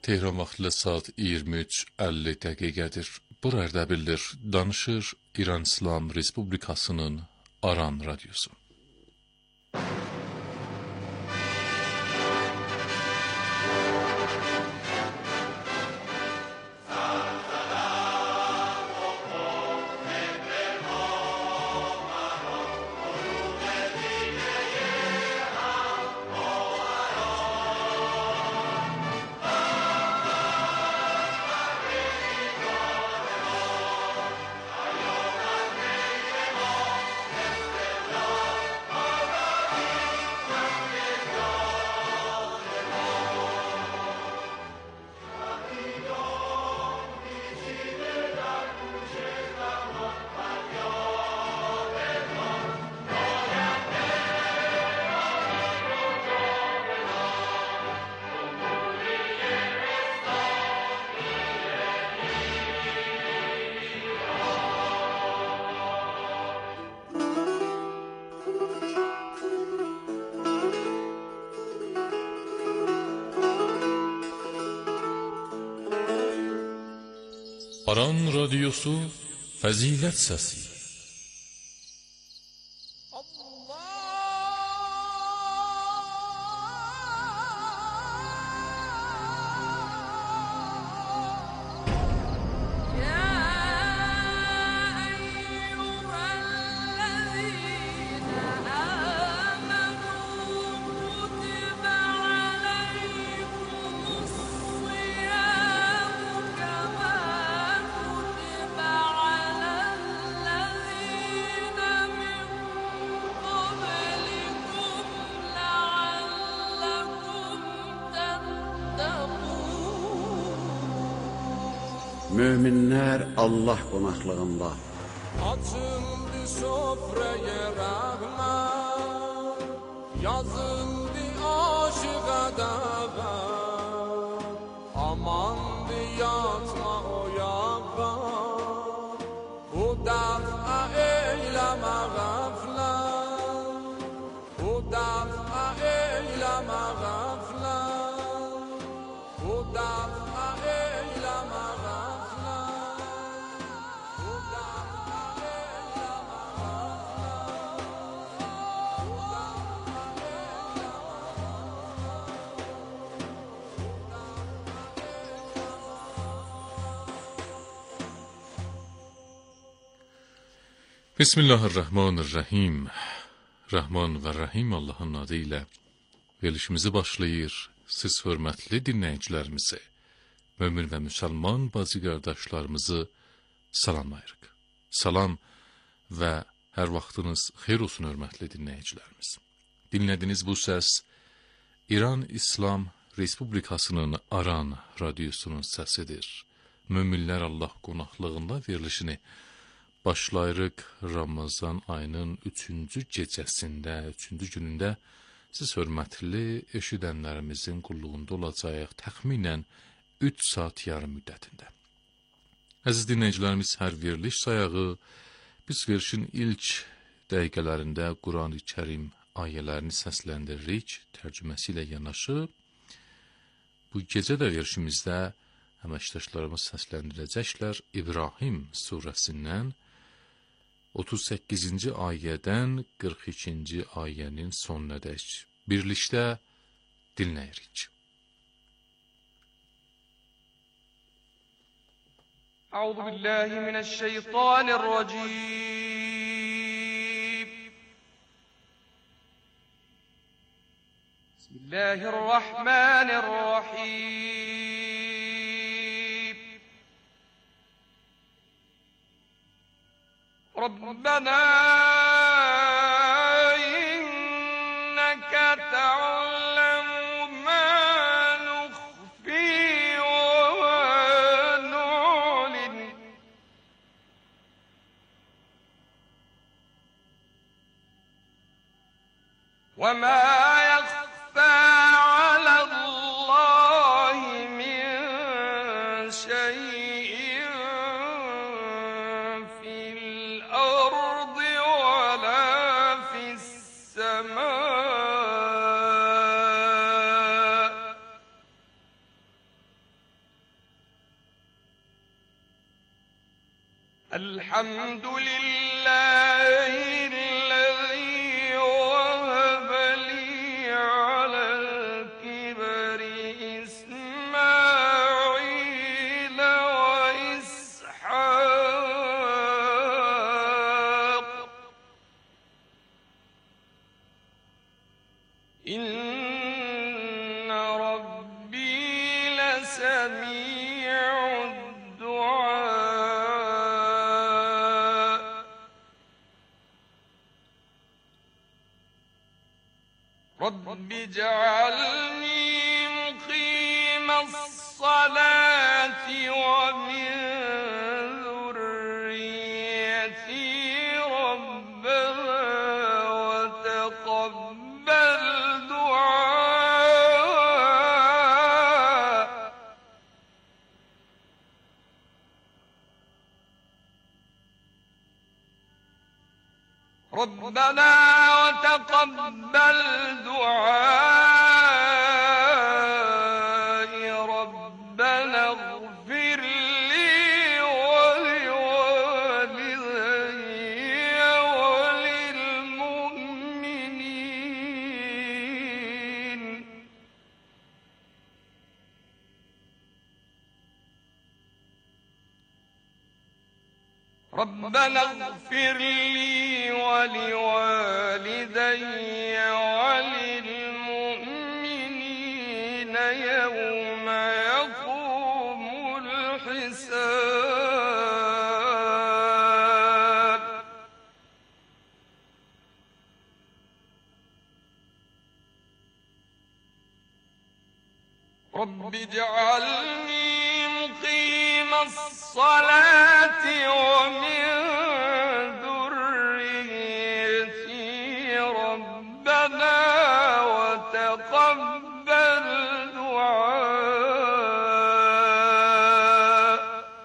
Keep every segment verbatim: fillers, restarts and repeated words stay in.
Tehran vaxtı saat iyirmi üç əlli dəqiqədir. Bura Ərdəbildir. Danışır İran İslam Respublikasının Aran radiosu. Aran radyosu Fəzilət Səsi. Möminlər Allah qonaqlığında. Açıldı sofraya rəhmət, yazıldı aşıqa dəvət, amandı yatma oyağa, bu dəfə eyləmə qəflət, bu dəfə eyləmə qəflət, bu dəfə eyləmə qəflət. Bismillahirrahmanirrahim. Rəhman və Rəhim Allahın adı ilə verilişimizi başlayır. Siz hörmətli dinləyicilərimizi, mömin və müsəlman bacı qardaşlarımızı salamlayırıq. Salam və hər vaxtınız xeyir olsun hörmətli dinləyicilərimiz. Dinlədiyiniz bu səs İran İslam Respublikasının Aran radiosunun səsidir. Möminlər Allah qonaqlığında verilişini başlayırıq. Ramazan ayının üçüncü gecəsində, üçüncü günündə siz hörmətli eşidənlərimizin qulluğunda olacaq təxminən üç saat yarım müddətində. Əziz dinləyicilərimiz, hər veriliş sayağı biz verilişin ilk dəqiqələrində Quran-ı Kərim ayələrini səsləndiririk, tərcüməsi ilə yanaşı. Bu gecə də verilişimizdə əməkdaşlarımız səsləndirəcəklər İbrahim surəsindən otuz səkkizinci ayədən qırx ikinci ayənin sonunadək birlikdə dinləyirik. Əuzu billahi mineşşeytanirracim. Bismillahirrahmanirrahim. ربنا إنك تعلم ما نخفي وما نعلن وما يخفى على الله من شيء الحمد لله الذي وهب لي على الكبر إسماعيل وإسحاق إن ربي لسميع الدعاء رب اجعلني مقيم الصلاة ومن ذريتي ربنا وتقبل دعاء ربنا وتقبل دعائي ربنا اغفر لي ولوالدي وللمؤمنين ربنا اغفر لي ولوالدي وللمؤمنين يوم يقوم الحساب رب اجعلني مقيم الصلاة ومن ذريتي ربنا وتقبل دعاء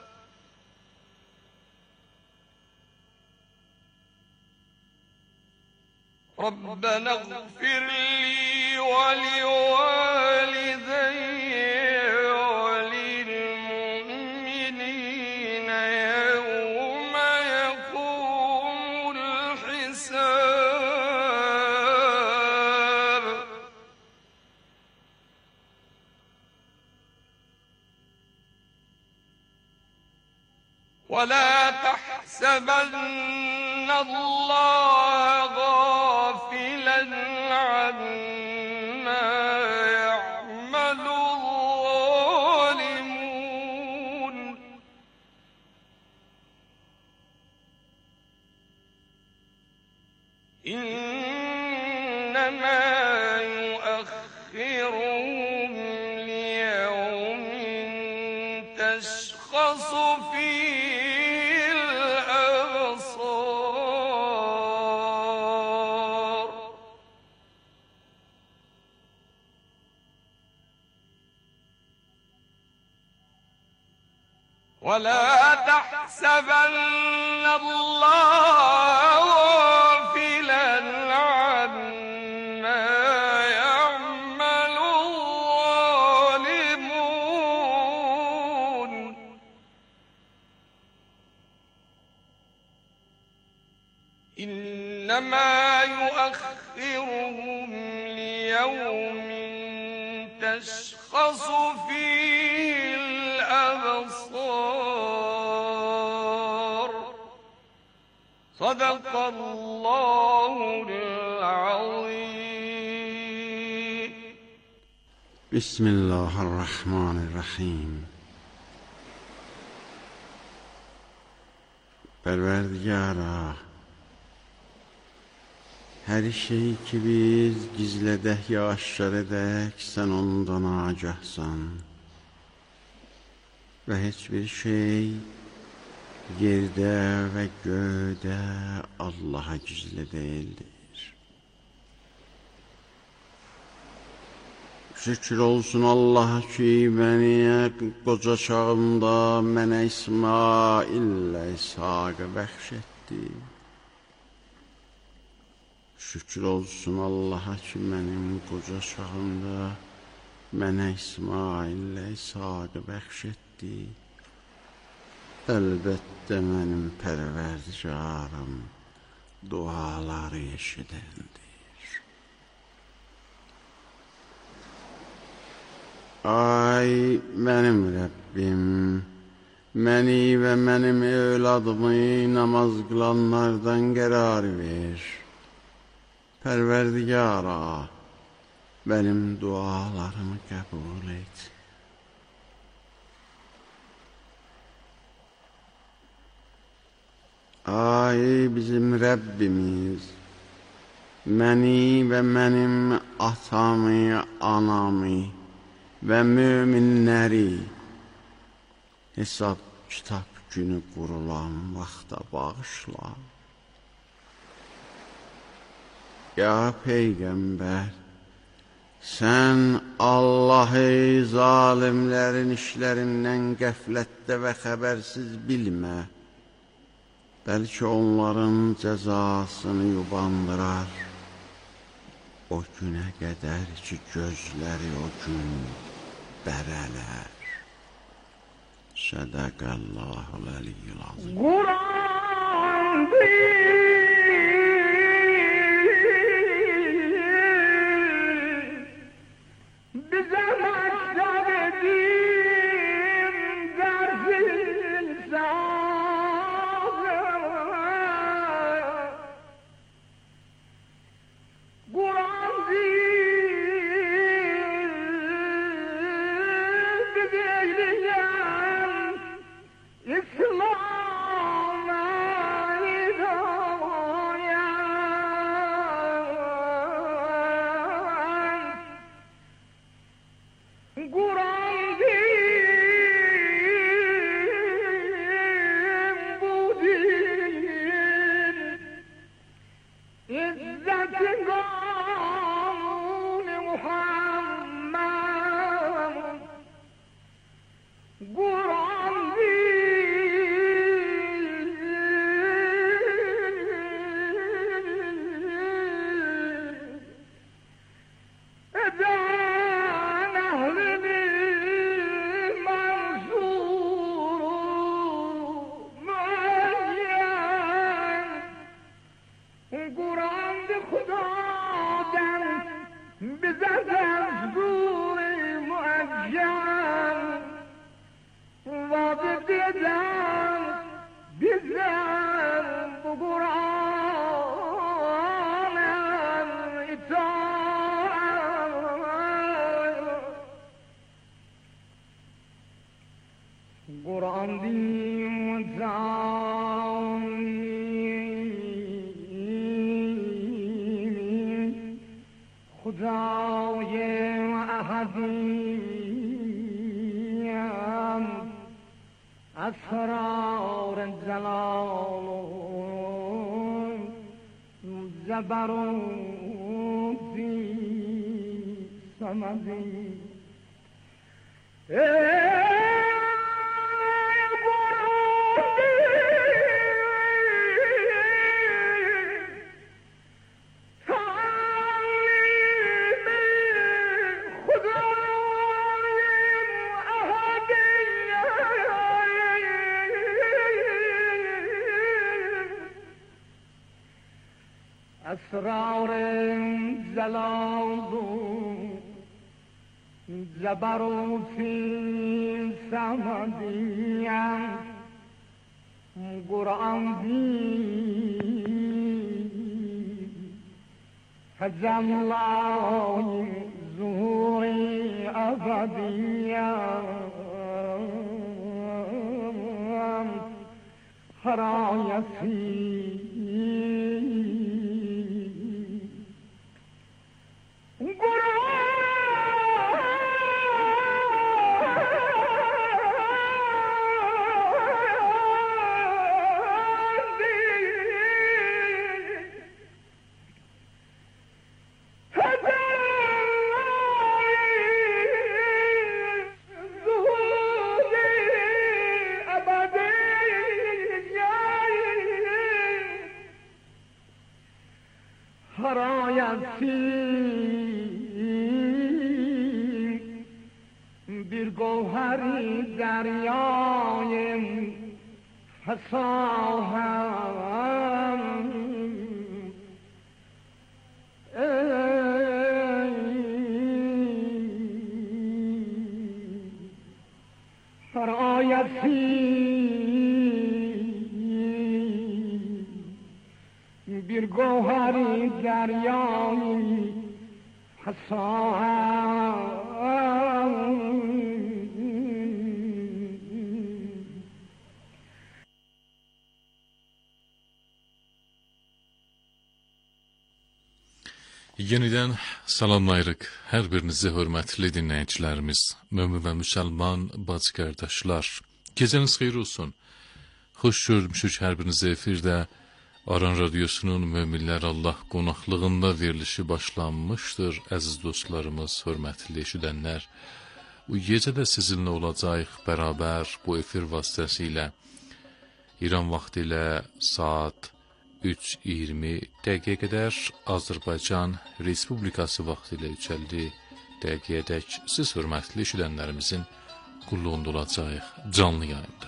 ربنا اغفر لي ولوالدي وللمؤمنين يوم يقوم الحساب ولا تحسبن الله غافلا عما يعمل الظالمون إنما يؤخرهم ليوم تشخص فيه الأبصار ولا تحسبن الله غافلا عما يعمل الظالمون إنما يؤخرهم ليوم تشخص فيه الأبصار صدق الله العظيم بسم الله الرحمن الرحیم. Pərverdigara, her şeyi ki biz gizledek ya aşkar edek, sen ondan agahsan. Ve hiçbir şey yerde ve göğde Allah'a gizli değildir. Şükür olsun Allah'a ki beni koca çağımda mənə İsmail ile İshak'ı bəxşetdi. Şükür olsun Allah'a ki benim koca çağımda mənə İsmail ile İshak'ı bəxşetdi. Elbette benim Perverdigarım duaları eşidendir. Ay benim Rabbim, məni və mənim evladımı namaz qılanlardan qərar ver. Pərverdigara, benim dualarımı qəbul et. Ay bizim Rəbbimiz, məni və mənim atamı, anamı və möminləri hesab kitab günü qurulan vaxta bağışla. Ya Peyğəmbər, sən Allahı zalimlərin işlərindən qəflətdə və xəbərsiz bilmə. Bəlkə onların cəzasını yubandırar. O günə qədər ki, gözləri o gün bərələr. Sədəqəllahul əliyyül azim. Quran bize maksat edin dersin sağlığı. Quran bize eyleyeceğim İslam'a hidayet. Kur'an din, bu din, İzzetin kanunu Muhammed. Kur'an din, eden ehlinin mensuru müeyyen. Kur'an-ı Hudadan bize desturi müecyen. Vaat eden bizler bu Kur'an'a itaat. Kur'an din zalim Khudâye ahadiyem أسرار الجلال جبروت صمدي أسرار جلال جبروت صمدي قرآن فجلال ظهوري أبديا خرايتي bir گوهری دریای حساهم فرآیتی bir گوهری دریایی حساهم Yenidən salamlayırıq hər birinizi hörmətli dinləyicilərimiz, mömin və müsəlman bacı qardaşlar. Gecəniz xeyir olsun. Xoş görmüşük hər birinizi efirdə. Aran Radyosunun Möminlər Allah qonaqlığında verilişi başlanmışdır. Əziz dostlarımız, hörmətli eşidənlər. Bu gecə də sizinlə olacaq bərabər bu efir vasitəsilə. İran vaxtı ilə saat üç iyirmi dəqiqəyə qədər, Azərbaycan Respublikası vaxtı ilə üç əlli dəqiqəyədək siz hörmətli eşidənlərimizin qulluğunda olacaq canlı yayında.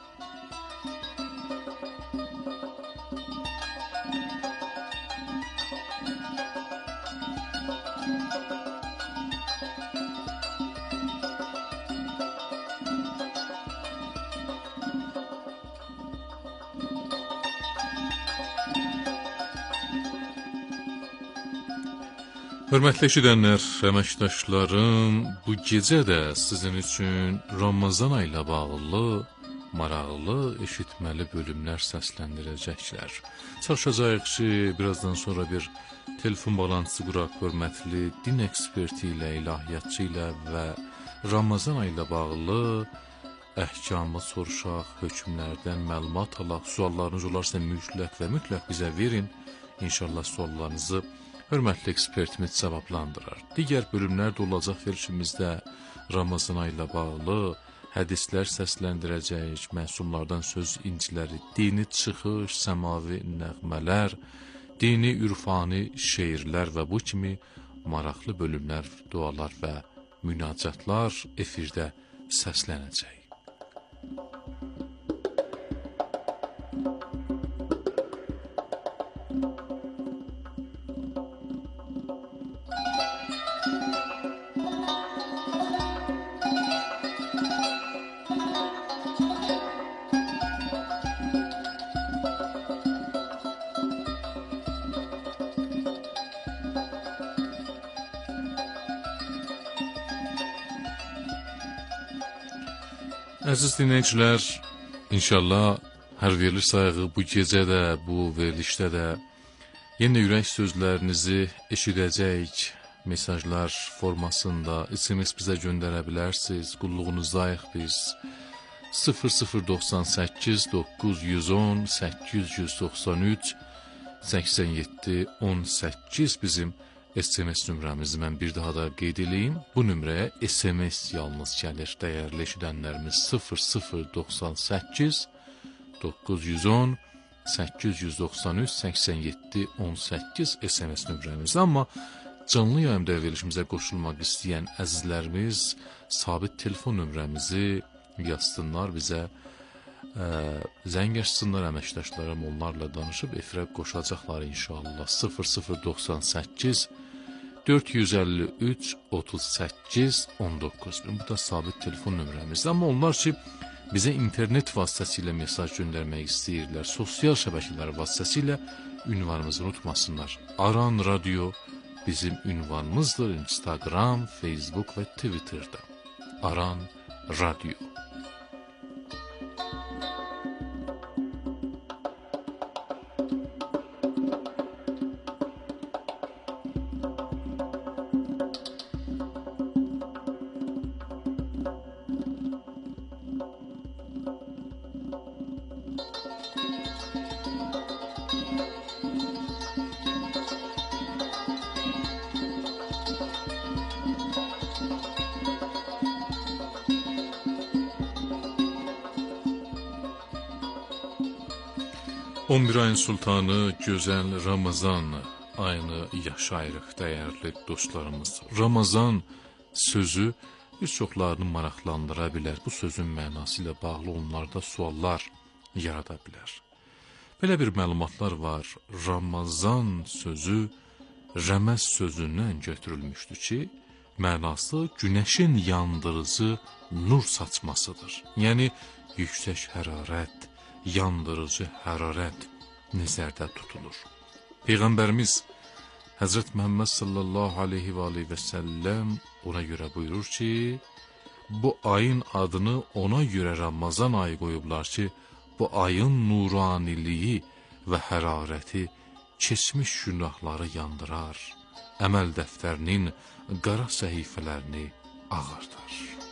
Hörmətli eşidənlər, əməkdaşlarım, bu gecə də sizin üçün Ramazan ayı ilə bağlı maraqlı, eşitməli bölümlər səsləndirəcəklər. Çalışacağıq ki, birazdan sonra bir telefon balansı quraq hörmətli din eksperti ilə, ilahiyyatçı ilə və Ramazan ayı ilə bağlı əhkamı soruşaq, hökmlərdən məlumat alaq, suallarınız olarsa mütləq və mütləq bizə verin. İnşallah suallarınızı hörmətli ekspertimiz cavablandırar. Digər bölümlər də olacaq verilişimizdə Ramazan ayı ilə bağlı hədislər səsləndirəcəyik, məsumlardan söz inciləri, dini çıxış, səmavi nəğmələr, dini ürfani şeirlər və bu kimi maraqlı bölümlər, dualar və münacatlar efirdə səslənəcək. Əziz dinləyicilər, inşallah hər veriliş sayığı bu gecə də, bu verilişdə də yenə ürək sözlərinizi eşidəcək mesajlar formasında S M S bizə göndərə bilərsiniz. Qulluğunuzdayıq biz. sıfır sıfır doxsan səkkiz doqquz yüz on səkkiz yüz doxsan üç səksən yeddi on səkkiz bizim S M S nömrəmizi mən bir daha da qeyd edeyim. Bu nömrəyə S M S yalnız gəlir, dəyərli eşidənlərimiz. sıfır sıfır doxsan səkkiz doqquz yüz on səkkiz yüz doxsan üç səksən yeddi on səkkiz S M S nömrəmiz. Amma canlı yayımda verilişimizə qoşulmaq istəyən əzizlərimiz sabit telefon nömrəmizi yazsınlar bizə, ə, zəng açsınlar əməkdaşlarım, onlarla danışıb efirə qoşacaqlar inşallah. sıfır sıfır doxsan səkkiz dörd yüz əlli üç otuz səkkiz on doqquz. Bu da sabit telefon nömrəmizdir. Amma onlar ki, bizə internet vasitəsilə mesaj göndərmək istəyirlər, sosial şəbəkələr vasitəsilə ünvanımızı unutmasınlar. Aran Radyo bizim ünvanımızdır. Instagram, Facebook və Twitter'da. Aran Radyo. on bir ayın sultanı, gözəl Ramazan ayını yaşayırıq, dəyərli dostlarımız. Ramazan sözü bir çoxlarını maraqlandıra bilər. Bu sözün mənası ilə bağlı onlarda suallar yarada bilər. Belə bir məlumatlar var. Ramazan sözü rəməz sözündən götürülmüşdür ki, mənası günəşin yandırıcı nur saçmasıdır. Yəni, yüksək hərarət, yandırıcı hərarət nəzərdə tutulur. Peyğəmbərimiz Həzrət Məhəmməd sallallahu aleyhi və aleyhi və səlləm ona görə buyurur ki, bu ayın adını ona görə Ramazan ayı qoyublar ki, bu ayın nuraniliyi və hərarəti keçmiş günahları yandırar, əməl dəftərinin qara səhifələrini ağartar.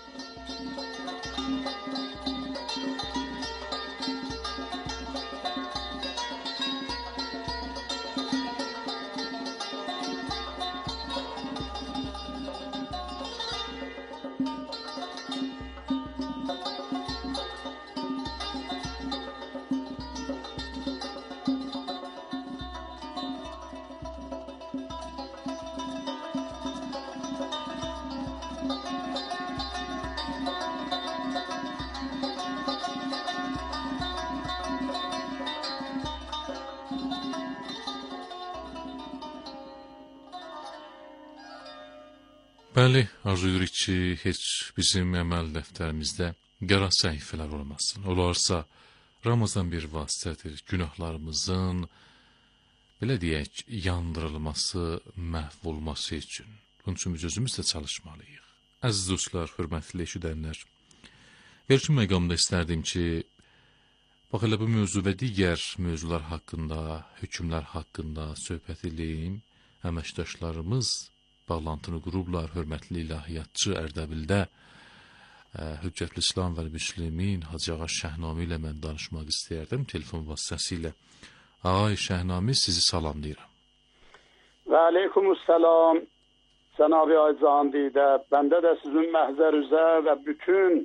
Bəli, arzu edirik ki, heç bizim əməl dəftərimizdə qara səhifələr olmasın. Olarsa, Ramazan bir vasitədir, günahlarımızın, belə deyək, yandırılması, məhv olması üçün. Bunun üçün biz özümüz də çalışmalıyıq. Əziz dostlar, hörmətli eşidənlər, verişim məqamda istərdim ki, bax elə bu mövzu və digər mövzular haqqında, hökmlər haqqında söhbət edeyim. Əməkdaşlarımız bağlantını qurublar, hörmətli ilahiyyatçı Ərdəbildə Hüccətül İslam və Müslimin Hacı Ağa Şəhnami ilə mən danışmaq istəyərdim telefon vasitəsilə. Ağay Şəhnami, sizi salamlayıram. Və aleykumussalam, Cənab-ı Aycan Didə, bəndə də sizin məhzər üzə və bütün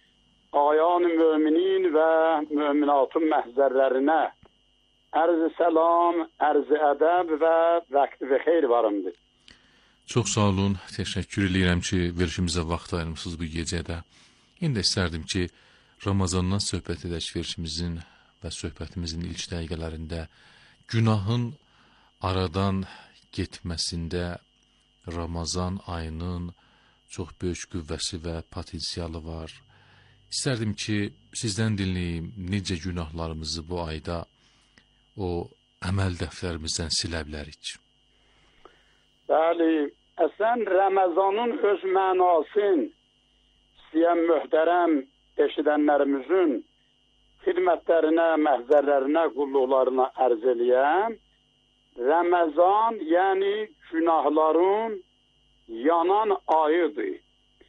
ayan-ı müminin və müminatın məhzərlərinə ərz-i səlam, ərz-i ədəb və vəqt və xeyr varımdır. Çox sağ olun, təşəkkür edirəm ki, verişimizə vaxt ayırmışsınız bu gecədə. İndi istərdim ki, Ramazandan söhbət edək verişimizin və söhbətimizin ilk dəqiqələrində günahın aradan getməsində Ramazan ayının çox böyük qüvvəsi və potensialı var. İstərdim ki, sizdən dinləyim, necə günahlarımızı bu ayda o əməl dəftərimizdən silə bilərik. Bəli, əslən Ramazanın öz mənasın istəyən möhtərəm eşidənlərimizin xidmətlərinə, məhzərlərinə, qulluqlarına ərz eləyəm. Ramazan, yəni günahların yanan ayıdır.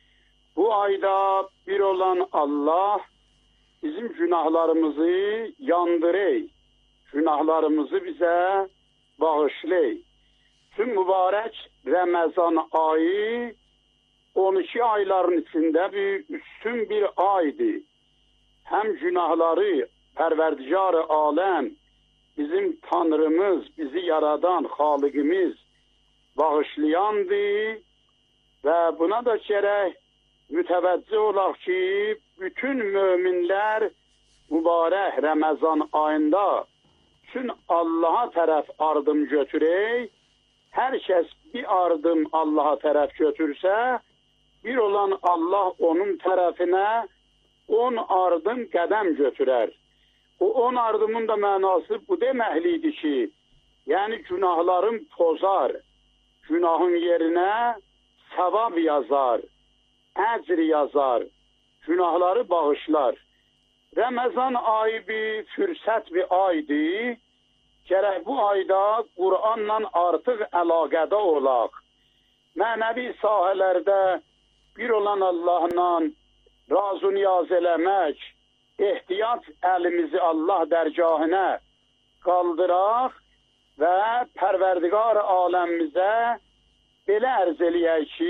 Bu ayda bir olan Allah bizim günahlarımızı yandırır, günahlarımızı bizə bağışlayır. Tüm mübarək Ramazan ayı on iki ayların içində bir üstün bir aydır. Həm günahları Pərverdigar-ı aləm, bizim Tanrımız, bizi yaradan Xaliqimiz bağışlayandır və buna da gərək mütəvəccüh olaq ki, bütün möminlər mübarək Ramazan ayında üçün Allaha tərəf ardım götürək. Hər kəs bir ardım Allaha tərəf götürsə, bir olan Allah onun tərəfinə on ardım qədəm götürər. O on ardımın da mənası bu deməklidir ki, yəni günahların pozar, günahın yerinə savab yazar, əcr yazar, günahları bağışlar. Ramazan ayı bir fürsət bir aydır. Gərək bu ayda Qur'anla artıq əlaqədə olaq. Mənəvi sahələrdə bir olan Allahla razı niyaz eləmək, ehtiyac əlimizi Allah dərgahına qaldıraq və Pərverdigar aləmimizə belə ərz eləyək ki,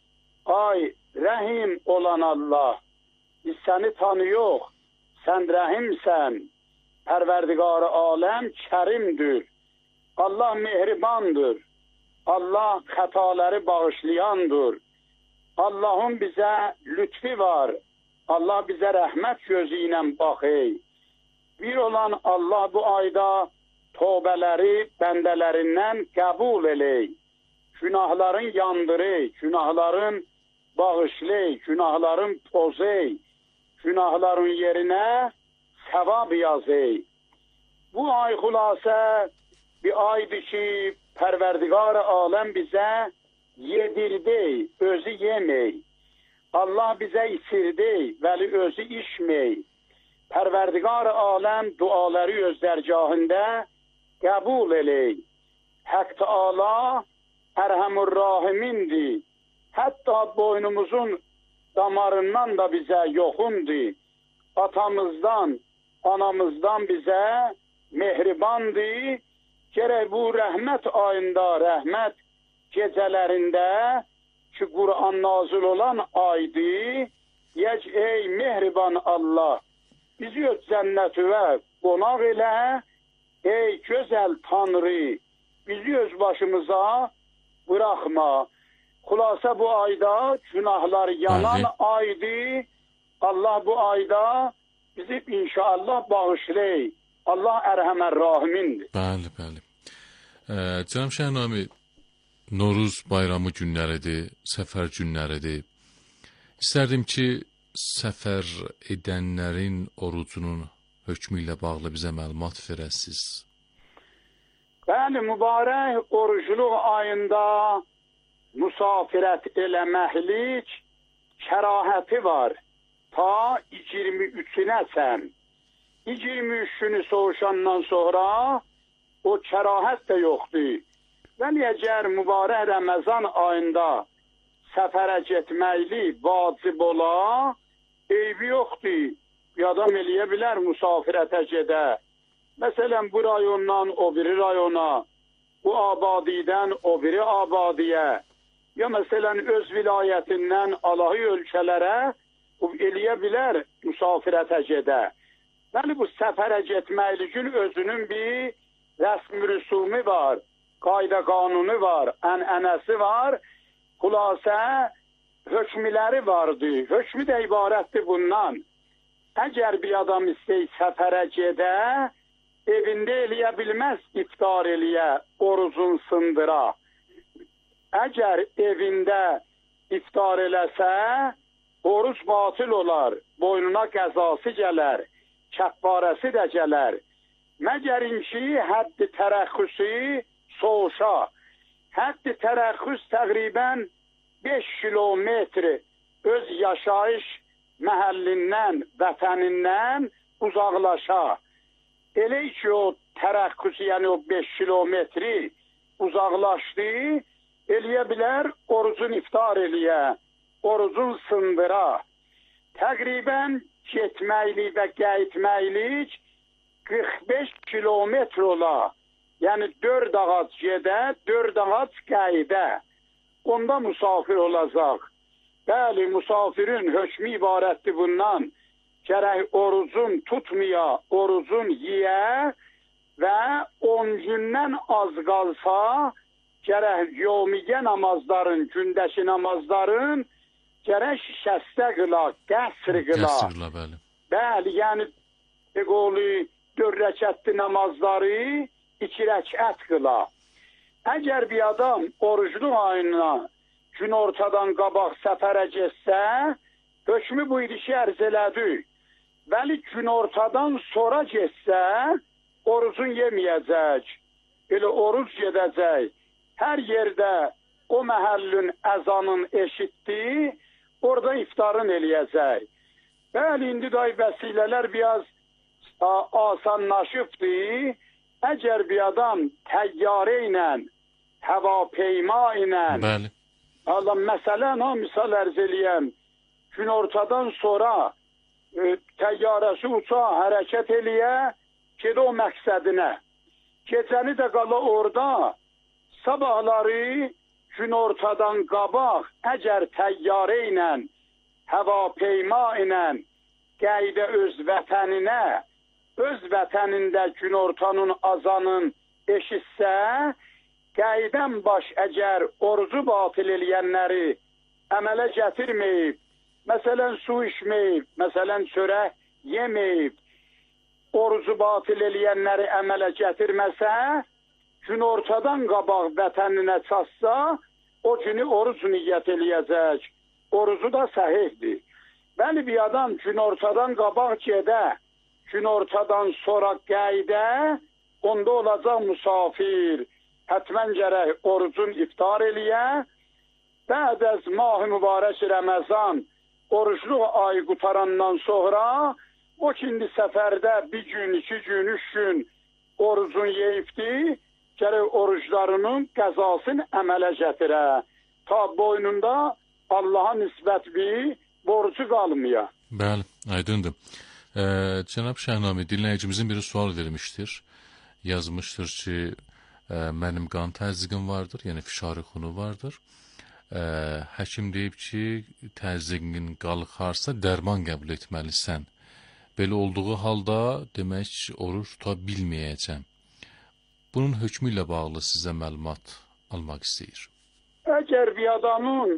ay rəhim olan Allah, biz səni tanıyıq, sən rəhimsən. Pərverdigar aləm kərimdir. Allah mehribandır. Allah xətaları bağışlayandır. Allahın bizə lütfi var. Allah bizə rəhmət gözü ilə baxır. Bir olan Allah bu ayda tövbələri bəndələrindən qəbul elək. Günahların yandırı, günahların bağışlay, günahların pozey, günahların yerinə sevab yazey. Bu ay xülasə bir aydır ki, Pərverdigar-ı aləm bizə yedirdi, özü yemey. Allah bizə içirdi, vəli özü içmey. Pərverdigar-ı aləm duaları öz dərgahında qəbul elək. Hak Teala Erhamur Rahimindir. Hətta boynumuzun damarından da bizə yoxundur. Atamızdan, anamızdan bizə mehribandır. Gərək bu rəhmət ayında, rəhmət gecələrində ki, Qur'an nazil olan aydır. Yec ey mehriban Allah, bizi öz cənnətüvə qonaq elə. Ey gözəl Tanrı, bizi öz başımıza bırakma. Xülasə bu ayda günahlar yanan aydır. Allah bu ayda bizi inşallah bağışlayır. Allah Ərhəmər Rahimindir. Bəli, bəli. Ee, Cənab Şəhnami, Noruz bayramı günləridir, səfər günləridir. İstərdim ki, səfər edənlərin orucunun hökmü ilə bağlı bizə məlumat verəsiniz. Bəli, mübarək orucluq ayında musafirət eləməklik kərahəti var. Ta iyirmi üçünəsən. iyirmi üç günü soğuşandan sonra o kərahət də yoxdur. Vəli əgər mübarək Ramazan ayında səfərə getməkli vacib ola, eybi yoxdur. Bir adam eləyə bilər musafirətə gedə. Məsələn, bu rayondan o biri rayona, bu abadidən o biri abadiyə, ya məsələn öz vilayətindən alahi ölkələrə eləyə bilər musafirətə gedə. Bəli, bu səfərə getməklikin özünün bir rəsm rüsumi var, qayda qanunu var, ənənəsi var, xülasə hökmləri vardır. Hökmü də ibarətdir bundan. Əgər bir adam istəy səfərə gedə, evində eləyə bilməz iftar eləyə, orucun sındıra. Əgər evində iftar eləsə, oruc batıl olar, boynuna qəzası gələr, kəffarəsi də gələr. Məgər inki həddi tərəxüsü soğuşa. Həddi tərəxüs təqribən beş kilometr öz yaşayış məhəllindən, vətənindən uzaqlaşa. Elə ki o tərəxüs, yəni o beş kilometri uzaqlaşdı, eləyə bilər orucun iftar eləyə, orucun sındıra. Təqribən getməklik və qayıtməklik qırx beş kilometr ola. Yəni dörd ağac gedə, dörd ağac qayıdə. Onda musafir olacaq. Bəli, musafirin hökmü ibarətdir bundan. Gərək orucun tutmaya, orucun yiyə və on gündən az qalsa, gərək yevmiyyə namazların, gündəki namazların gərək şəstə qıla, qəsr qıla. Qəsr qıla, bəli. Bəli, yəni qolu dörd rəkətli namazları iki rəkət qıla. Əgər bir adam orucluq ayına gün ortadan qabaq səfərə getsə, hökmü bu idi ki, ərz elədi. Bəli, gün ortadan sonra getsə, orucun yeməyəcək. Elə oruc gedəcək. Hər yerdə o məhəllin əzanın eşitdi, orada iftarın eləyəcək. Bəli, indi day vəsilələr biraz asanlaşıbdır. Əgər bir adam təyyarə ilə, həvapeyma ilə, bəli. Allah, məsələn, ha, misal ərz eləyəm, gün ortadan sonra e, təyyarəsi uça, hərəkət eləyə, gedə o məqsədinə. Gecəni də qala orada, sabahları gün ortadan qabaq, əgər təyyarə ilə, həvapeyma ilə qayıda öz vətəninə, öz vətənində gün ortanın azanın eşitsə, qayıdan baş əgər orucu batil eləyənləri əmələ gətirməyib, məsələn su içməyib, məsələn çörək yeməyib, orucu batil eləyənləri əmələ gətirməsə, gün ortadan qabaq vətəninə çatsa, o günü oruc niyyət eləyəcək. Orucu da səhihdir. Bəli, bir adam gün ortadan qabaq gedə, gün ortadan sonra qaydə, onda olacaq musafir. Hətmən gərək orucun iftar eləyə. Bəd əz mah-ı mübarək Ramazan orucluq ayı qutarandan sonra o kindi səfərdə bir gün, iki gün, üç gün orucun yeyibdi, gərək oruclarının qəzasını əmələ gətirə. Ta boynunda Allaha nisbət bir borcu qalmaya. Bəli, aydındır. Ee, Cənab Şəhnami, dinləyicimizin biri sual vermişdir. Yazmışdır ki, e, mənim qan təzyiqim vardır, yəni fişarı xunu vardır. E, həkim deyib ki, təzyiqin qalxarsa dərman qəbul etməlisən. Belə olduğu halda demək ki, oruç tuta bilməyəcəm. Bunun hökmü ilə bağlı sizə məlumat almaq istəyir. Əgər bir adamın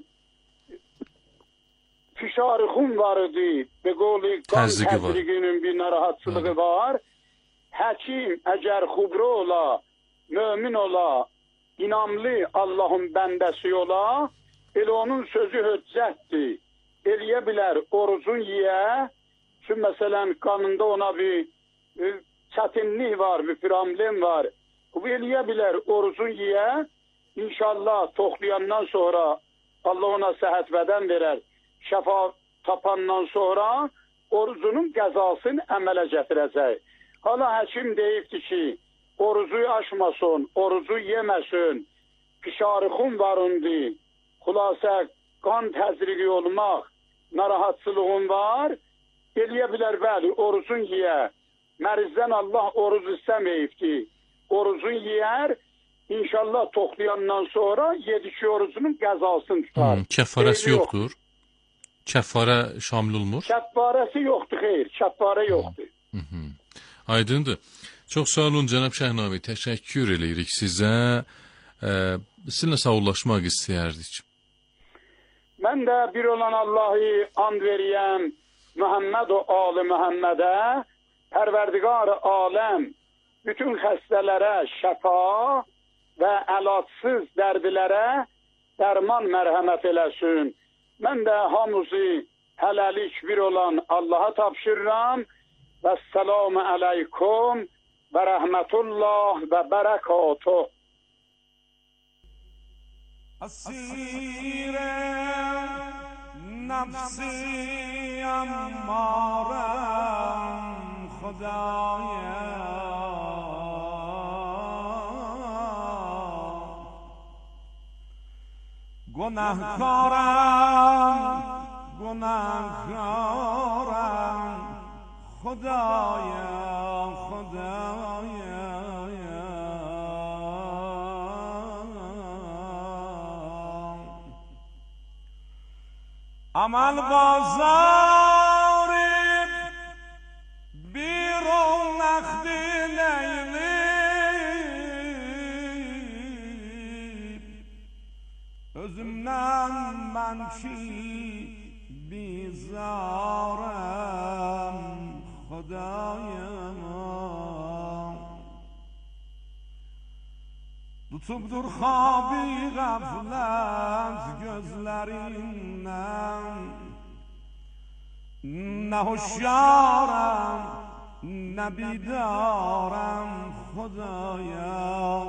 fişarı xun var idi, be qoli qan təzyiqinin bir narahatçılığı var. Həkim əgər xubru ola, mömin ola, inamlı Allahın bəndəsi ola, elə onun sözü höccətdir. Eləyə bilər orucun yiyə, çünki məsələn qanında ona bir e, çətinlik var, bir problem var. Bu eləyə bilər orucun yiyə, inşallah toxlayandan sonra Allah ona səhət bədən verər. Şəfa tapandan sonra orucunun qəzasını əmələ gətirəcək. Hala həkim deyibdir ki, orucu aşmasın, orucu yeməsin, fişarıxun varındı, xülasə qan təzriqi olmaq, narahatçılığın var, eləyə bilər bəli, orucun yiyə. Mərizdən Allah oruc istəməyibdir. Orucun yiyər, inşallah toxlayandan sonra yediki orucunun qəzasını tutar. Hmm, kəffarəsi yoxdur. Kəffarə şamil olmur? Kəffarəsi yoxdur, xeyr. Kəffarə yoxdur. Hı -hı. Aydındır. Çox sağ olun Cənab Şəhnami. Təşəkkür eləyirik sizə. E, sizinlə sağollaşmaq istəyərdik. Mən də bir olan Allah'ı and veriyəm Muhammed o Ali Muhammedə, Pərverdigar-ı aləm bütün xəstələrə şəfa və əlacsız dərdilərə dərman mərhəmət eləsin. Mən də hamısı hələlik bir olan Allah'a tapşırıram. Və selamu aleykum və rəhmətullah və bərəkatuh. اسیر نفسی امارم خدایا گناهکارم گناهکارم خدایا خدایا عمل بازار بیرون نخدی لیلی özümden ben ki bizarım Xudayım tutubdur xabi gaflet gözlerinden ne hoşyarım ne bidarım Xudaya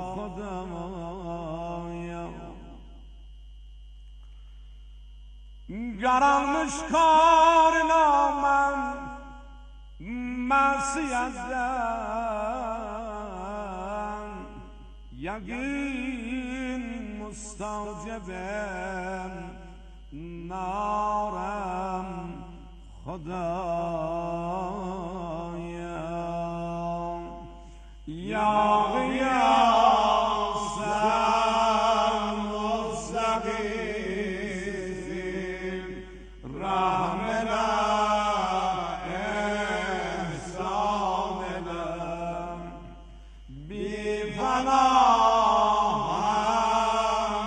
Xudaya Qaralmış karnamam masiyazdan Yaqin mustavceben naram Xudaya Ya Gıyasem Mustaqim Rahmena ehsan edem Bi fanaham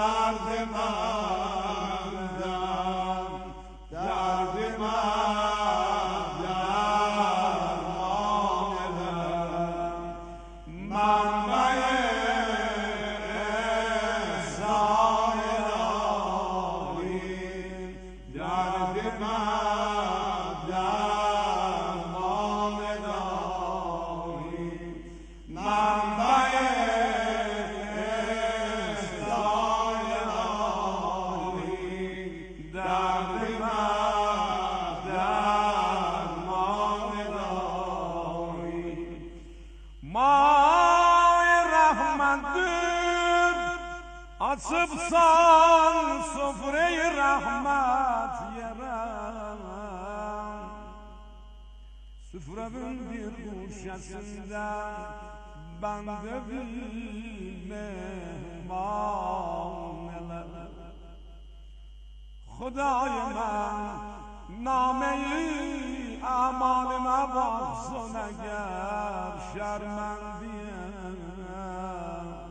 derdimandam Derdimandam مای رحمتdir açıbsan sofrayı rahmet yeren süfrenin bir guşesinde bende bir mehmaneler خدای من نامه اعمالم بخشن اگر شرمندیم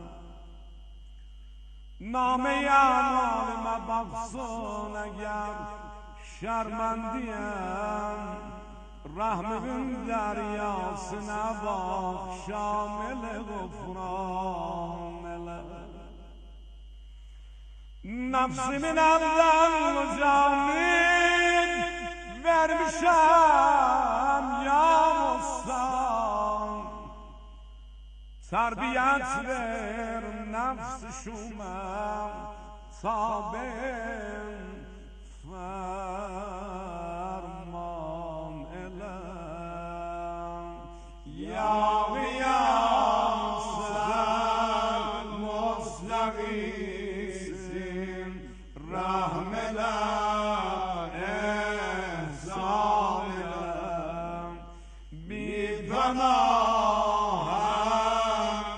نامه اعمالم بخشن اگر شرمندیم رحمتون دریاسına bak şamil gufranele nefsimin elden ucamin vermişem ya Mustan terbiyet ver nefs şumem sabim ferman ele ya gıyam sen musnavisin rahmele ehsan ele bir panahem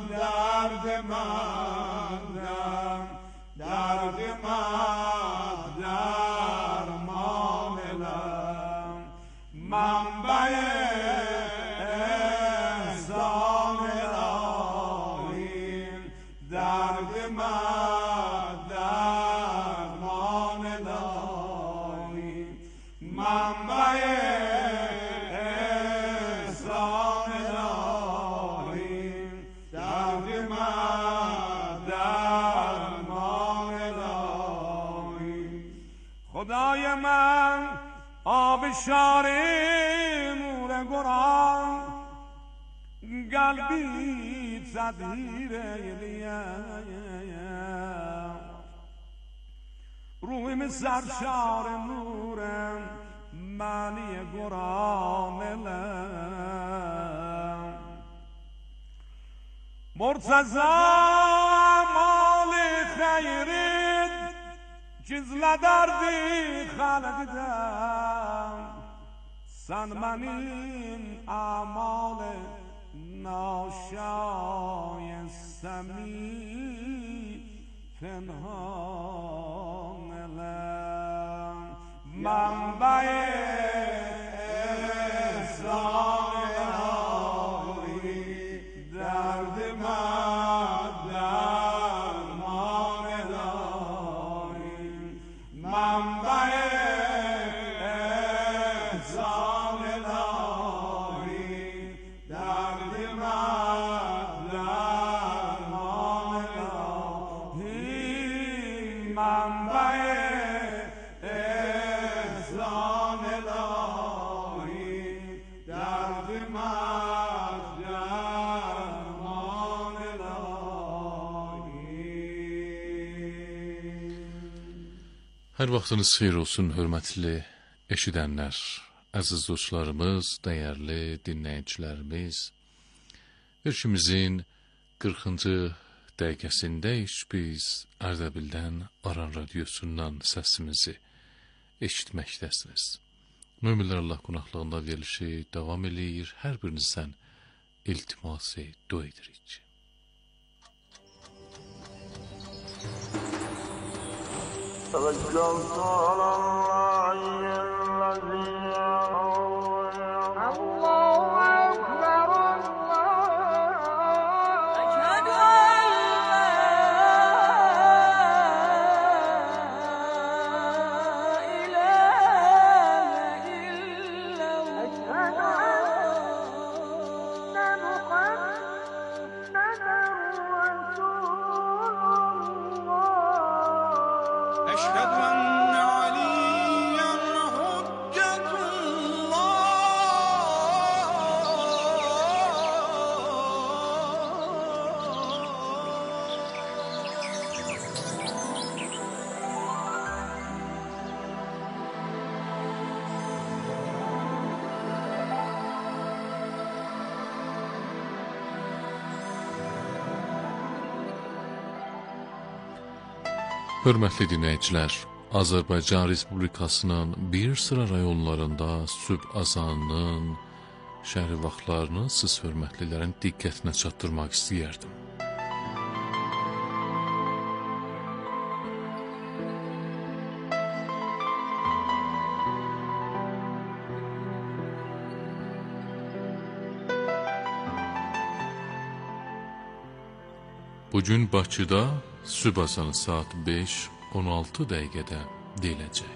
derdimendem derdime derman ele منبع احسان الهی درد من درمان الهی منبع احسان الهی درد من درمان الهی خدای من آبشاری نور قرآن قلبی تطهیر ایلیه رویم سرشار نورم معنی قرآن الم مرتضی مال خیرید Cizle derdi halkıdan sen benim amale naşayestemi penhan elem manbay ehsan ilahi derdime derman ilahi منبع احسان الهی درد من درمان الهی منبع احسان الهی درد من درمان الهی. Hər vaxtınız xeyir olsun, hörmətli eşidənlər, əziz dostlarımız, dəyərli dinləyicilərimiz. Verişimizin qırxıncı dəqiqəsindəyik, biz Ərdəbildən Aran Radiosundan səsimizi eşitməkdəsiniz. Möminlər Allah qonaqlığında verilişi davam eləyir, hər birinizdən iltiması dua edirik. توكلت على الله الذي الله أكبر الله أشهد أن لا إله إلا الله أشهد أن محمدا رسول الله أشهد أن علي Hörmətli dinləyicilər, Azərbaycan Respublikasının bir sıra rayonlarında sübh azanının şəhri vaxtlarını siz hörmətlilərin diqqətinə çatdırmaq istəyərdim. Bugün Bakıda sübh azanı saat beş on altı dəqiqədə deyiləcək.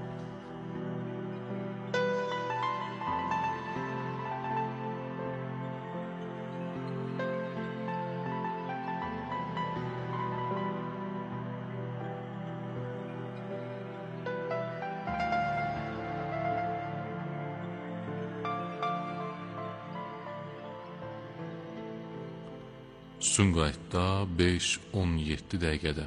Sumqayıtda beş on yeddi dəqiqədə.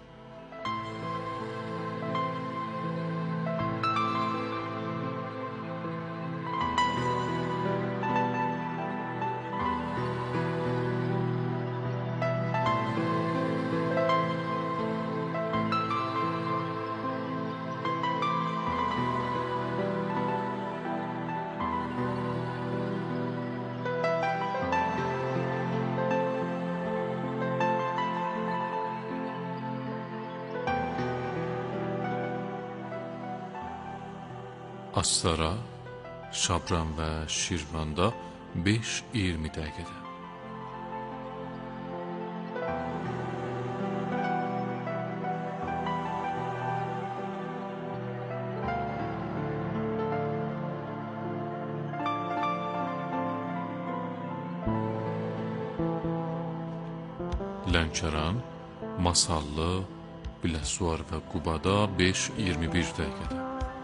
Astara, Şabran və Şirvanda beş iyirmi dəqiqədə. Lənkəran, Masallı, Biləsuvar və Qubada beş iyirmi bir dəqiqədə.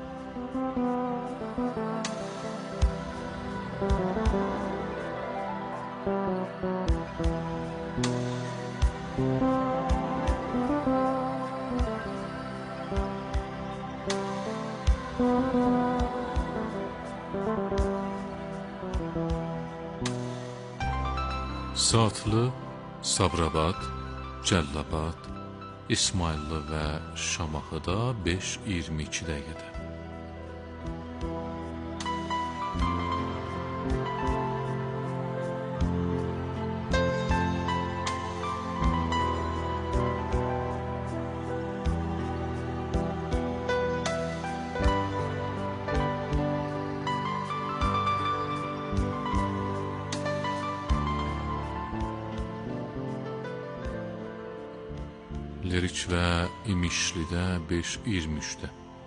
Saatlı, Sabirabad, Cəllabad, İsmayıllı və Şamaxıda beş iyirmi iki dəqiqədə. Lerik və İmişlidə beş iyirmi üçdə.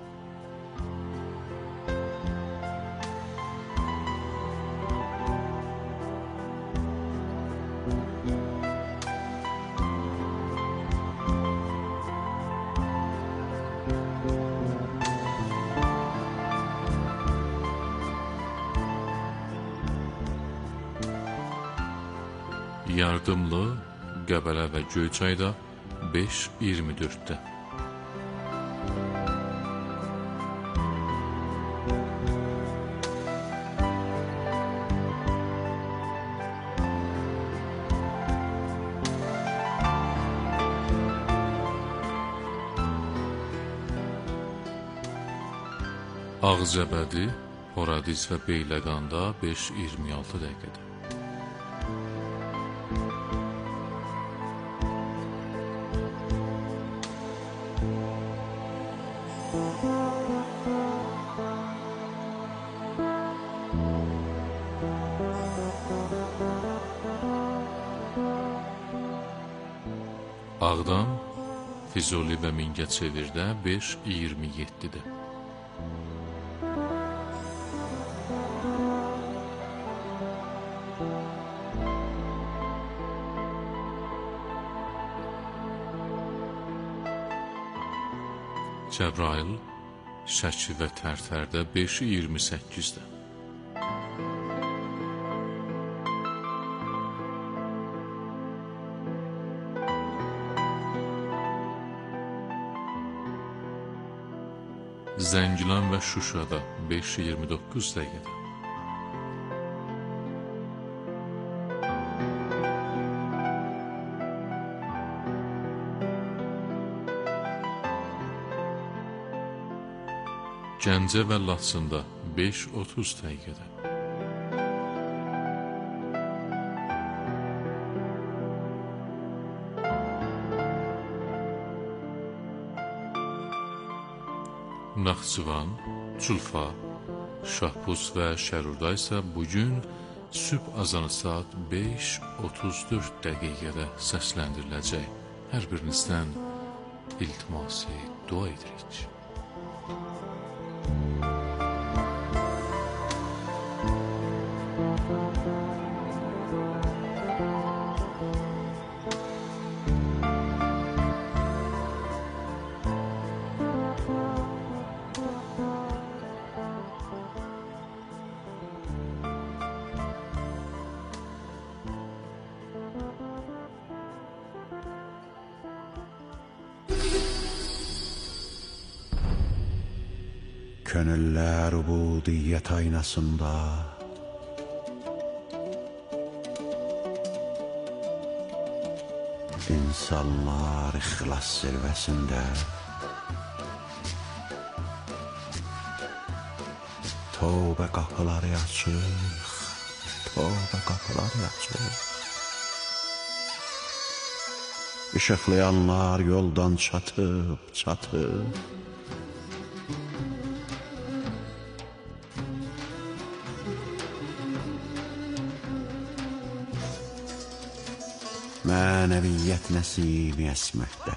Yardımlı, Qəbələ və Göyçayda beş iyirmi dörddə. Ağcabədi, Horadiz və Beyləqanda beş iyirmi altı dəqiqədə. Ağdam, Füzuli və Mingəçevirdə beş iyirmi yeddidə. Cəbrayıl, Şəki və Tərtərdə beş iyirmi səkkizdə. Zəngilan və Şuşada beş iyirmi doqquz dəqiqədə. Gəncə və Laçında beş otuz dəqiqədə. Naxçıvan, Culfa, Şahbuz və Şərurda isə bugün sübh azanı saat beş otuz dörd dəqiqədə səsləndiriləcək. Hər birinizdən iltimasi dua edirik. Könüller ubudiyet aynasında İnsanlar ihlas zirvesinde Tövbe kapıları açık Tövbe kapıları açık Işıklayanlar yoldan çatıp çatıp Mənəviyyət nəsimi əsməkdə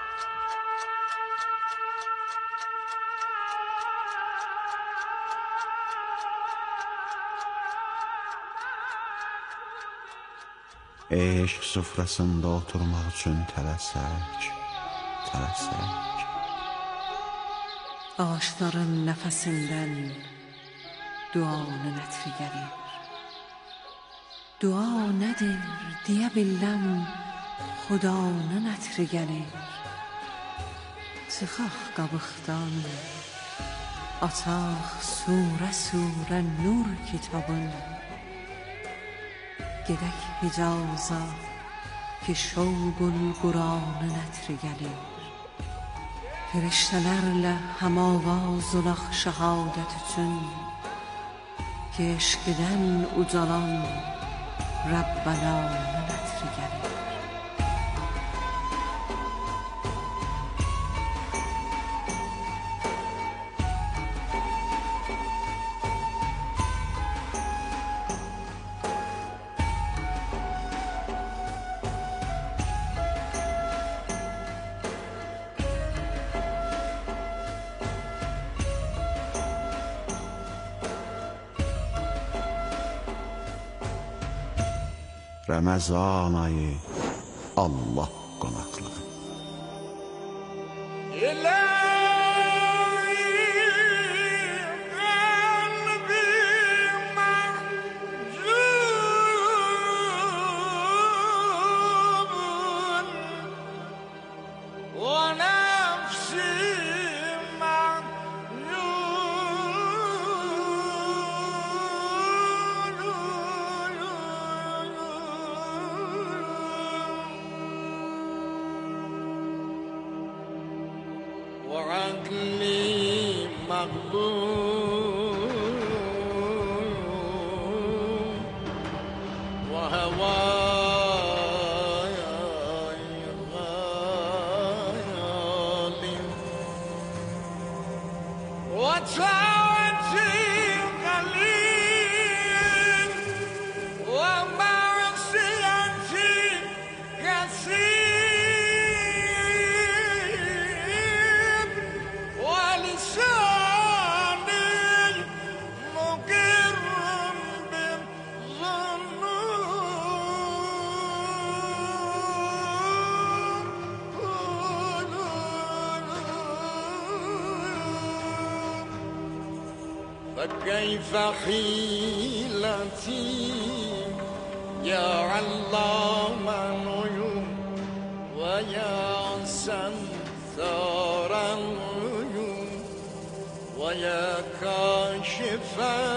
Eşq sufrasında oturmaq üçün tələsək, tələsək Ağaçların nəfəsindən duanın ətri gəlir Dua nədir, deyə biləm, Xudanın ətri gəlir. Çıxaq qabıqdan, açaq surə-surə nur kitabın. Gedək Hicaza, ki şovqul Quranın ətri gəlir. Firiştələrlə həmavaz olaq şəhadət üçün, ki eşqdən ucalan Rabbananın ətri gəlir. Ramazan ayı Allah qonaqlığı. وعقلي مغلوب وهواي غالي وطاعتي قليل ومعصيتي كثير فكيف حيلتي يا علام الغيوب ويا ستار الغيوب ويا كاشف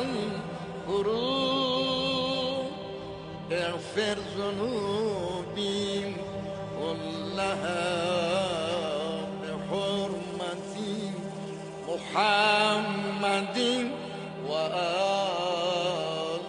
الكروب اغفر ذنوبي كلها بحرمتي محمد وآل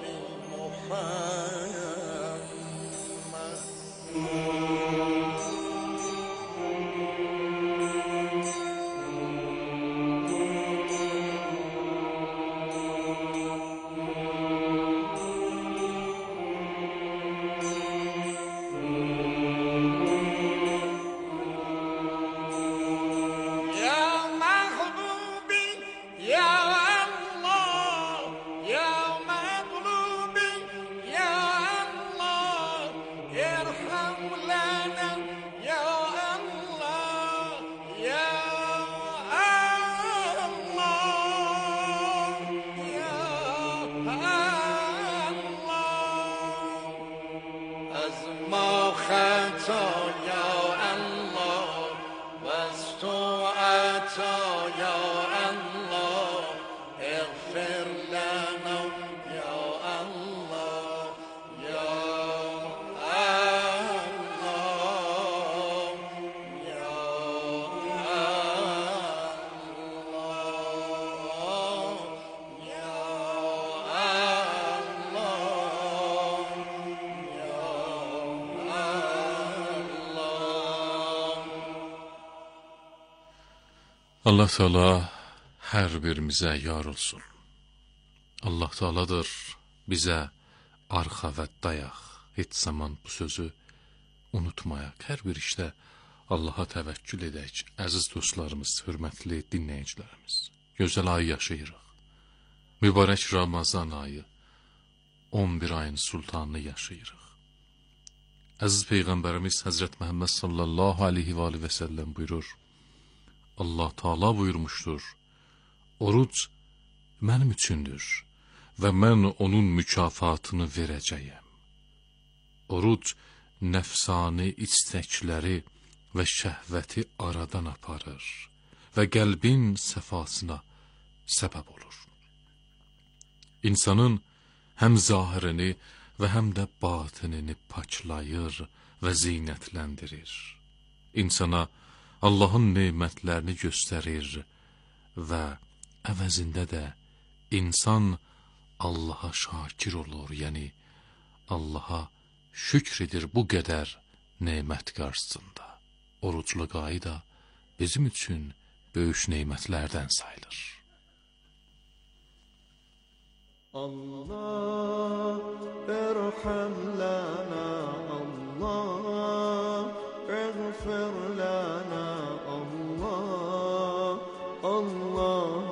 Allah Teala hər birimizə yar olsun. Allah Teala'dır bizə arxa və dayaq. Heç zaman bu sözü unutmayaq. Hər bir işdə Allaha təvəkkül edək. Əziz dostlarımız, hörmətli dinləyicilərimiz. Gözəl ay yaşayırıq. Mübarək Ramazan ayı, on bir ayın sultanını yaşayırıq. Əziz Peyğəmbərimiz Həzrət Məhəmməd sallallahu aleyhi və aleyhi və səlləm buyurur. Allah Teala buyurmuşdur, oruc mənim üçündür və mən onun mükafatını verəcəyəm. Oruc nəfsani istəkləri və şəhvəti aradan aparır və qəlbin səfasına səbəb olur. İnsanın həm zahirini və həm də batinini paklayır və zinətləndirir. İnsana Allahın nemətlərini göstərir və əvəzində də insan Allaha şakir olur, yəni Allaha şükr edir bu qədər nemət qarşısında. Orucluq ayı da bizim üçün böyük nemətlərdən sayılır. Allah erham lana, Allah اغفر لنا الله الله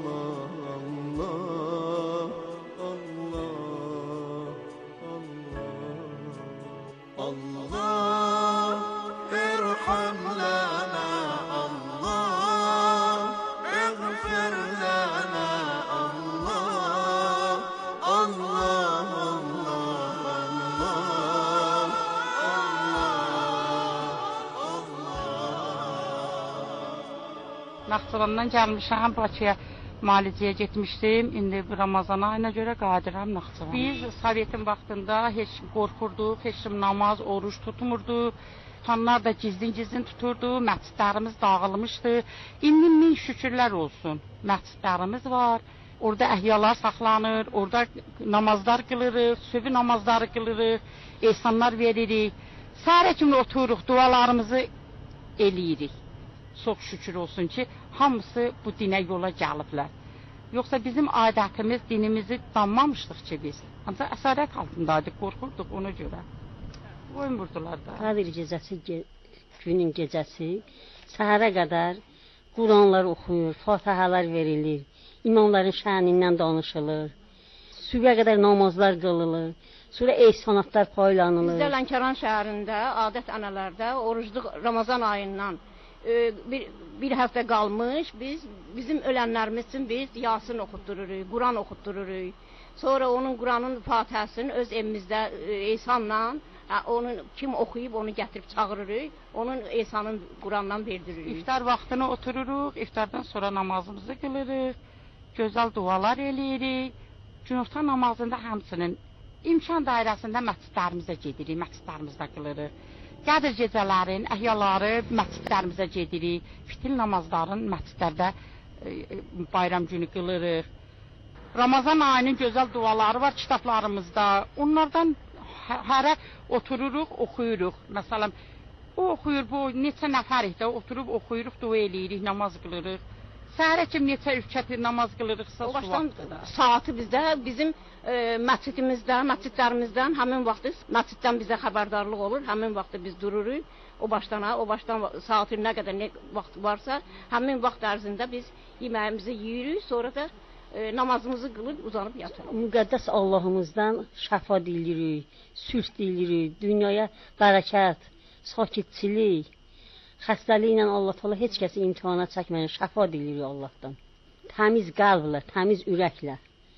الله الله الله الله ارحم لنا الله اغفر لنا الله الله Naxçıvandan gəlmişəm, Bakıya müalicəyə getmişdim. İndi Ramazan ayına görə qadirəm Naxçıvana. Biz Sovetin vaxtında heç qorxurduq, heç kim namaz, oruç tutmurdu. Tutanlar da gizlin-gizlin tuturdu, məscidlərimiz dağılmışdı. İndi min şükürlər olsun, məscidlərimiz var. Orada əhyalar saxlanır, orada namazlar qılırıq, sübh namazları qılırıq, ehsanlar veririk. Səhərə kimi otururuq, dualarımızı eləyirik. Çox şükür olsun ki, hamısı bu dinə yola gəliblər. Yoxsa bizim adətimiz, dinimizi danmamışdıq ki biz. Ancaq əsarət altındaydık, qorxurduq ona görə. Qoymurdular da. Qadir gecəsi, ge günün gecəsi, səhərə qədər Quranlar oxuyur, fatihalar verilir, imamların şənindən danışılır, sübhə qədər namazlar qılınır, sonra ehsanatlar paylanılır. Bizdə Lənkəran şəhərində, adət-ənələrdə orucluq Ramazan ayından Bir, bir həftə qalmış, biz bizim ölənlərimiz üçün biz Yasin oxutdururuq, Quran oxutdururuq. Sonra onun Quranın fatihəsini öz evimizdə ehsanla, onu kim oxuyub onu gətirib çağırırıq, onun ehsanın Qurandan verdiririk. İftar vaxtına otururuq, iftardan sonra namazımızı qılırıq, gözəl dualar eləyirik. Günorta namazında həmçinin imkan dairəsində məscidlərimizə gedirik, məscidlərimizdə qılırıq. Qədir gecələrin, əhyaları məscidlərimizə gedirik, fitil namazların məscidlərdə bayram günü qılırıq. Ramazan ayının gözəl duaları var kitablarımızda. Onlardan hərə otururuq, oxuyuruq. Məsələn, o oxuyur, bu neçə nəfərik də oturub oxuyuruq, dua eləyirik, namaz qılırıq. Səhərə kim neçə ülkəti namaz qılırıqsa o başdan saatı bizdə, bizim e, məscidimizdə, məscidlərimizdən həmin vaxtı məsciddən bizə xəbərdarlıq olur. Həmin vaxtı biz dururuq. O başdan ha, o başdan saatı nə qədər nə vaxt varsa, həmin vaxt ərzində biz yeməyimizi yeyirik, sonra da e, namazımızı qılıb uzanıb yatırıq. Müqəddəs Allahımızdan şəfa dilirik, sülh dilirik, dünyaya bərəkət, sakitçilik, xəstəliklə Allah Teala heç kəsi imtihana çəkməyən şəfa dilirik Allahdan. Təmiz qəlblə, təmiz ürəklə.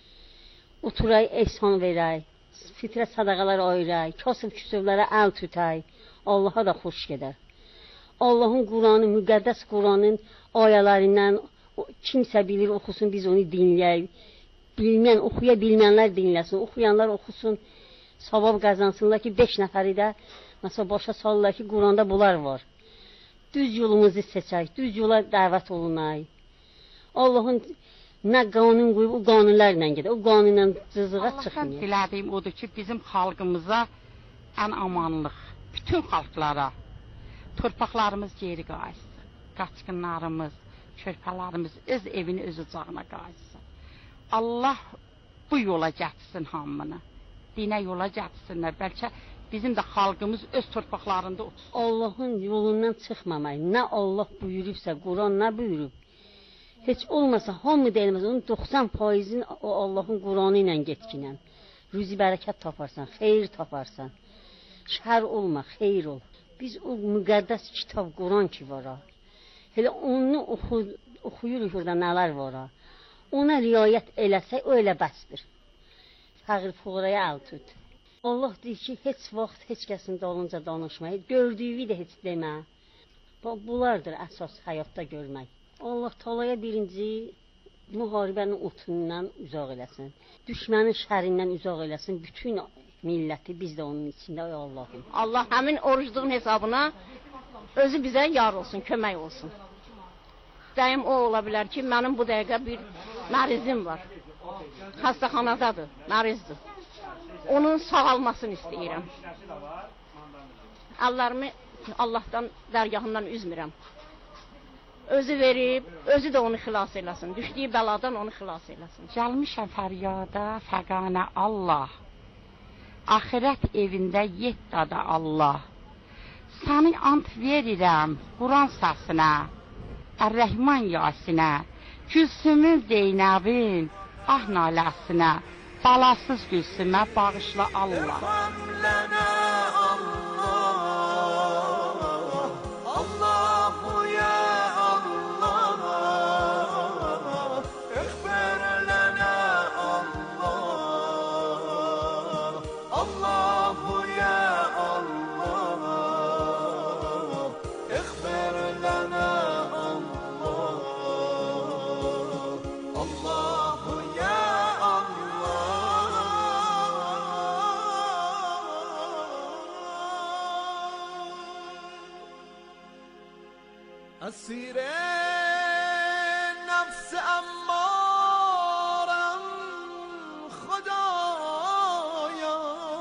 Oturaq, ehsan verək, fitrət sədaqalar ayıraq, kasıb küsublara əl tutaq. Allaha da xoş gedər. Allahın Quranı, müqəddəs Quranın ayələrindən kimsə bilir, oxusun, biz onu dinləyək. Bilməyən, oxuya bilməyənlər dinləsin, oxuyanlar oxusun, savab qazansınlar ki, beş nəfəri də məsələn başa salırlar ki, Quranda bunlar var. Düz yolumuzu seçək, düz yola dəvət olunaq. Allahın nə qanun qoyub, o qanunlarla gedək, o qanunla cızığa çıxmayaq. Allahdan dilədiyim odur ki, bizim xalqımıza ən amanlıq, bütün xalqlara torpaqlarımız geri qayıtsın, qaçqınlarımız, körpələrimiz öz evini öz ocağına qayıtsın. Allah bu yola gətirsin hamını, dinə yola gətirsinlər, bəlkə bizim də xalqımız öz torpaqlarında otursun. Allahın yolundan çıxmamaq, nə Allah buyurubsa, Quran nə buyurub, heç olmasa, hamı deyilməz, onun doxsan faizini o Allahın Quranı ilə getkinən, rüzi bərəkət taparsan, xeyir taparsan, şər olma, xeyir ol. Biz o müqəddəs kitab Quran ki var ha, elə onu oxu, oxuyuruq orada nələr var ha, ona riayət eləsək, o elə bəsdir. Fəqir fuqaraya əl tut. Allah deyir ki, heç vaxt heç kəsin dalınca danışmayı, gördüyü də heç demə. Bunlardır əsas həyatda görmək. Allah Taalaya birinci müharibənin otundan uzaq eləsin. Düşmənin şərindən uzaq eləsin. Bütün milləti biz də onun içində, ay Allahım. Allah həmin orucluğun hesabına özü bizə yar olsun, kömək olsun. Dəyim o ola bilər ki, mənim bu dəqiqə bir mərizim var. Xəstəxanadadır, mərizdir. Onun sağalmasını istəyirəm. Əllərimi Allahdan, dərgahından üzmürəm. Özü verib, özü də onu xilas eləsin. Düşdüyü bəladan onu xilas eləsin. Gəlmişəm fəryada, fəqanə Allah. Axirət evində yet dada Allah. Səni ant verirəm Quran səsinə, Ər-Rəhman Yasinə, Gülsümün Zeynəbin ah naləsinə, balasız Gülsümə bağışla Allah. اسیر نفس امارم خدایا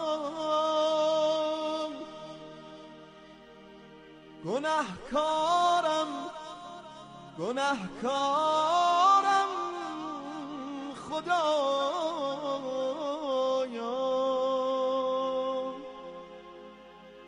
گناهکارم گناهکارم خدایا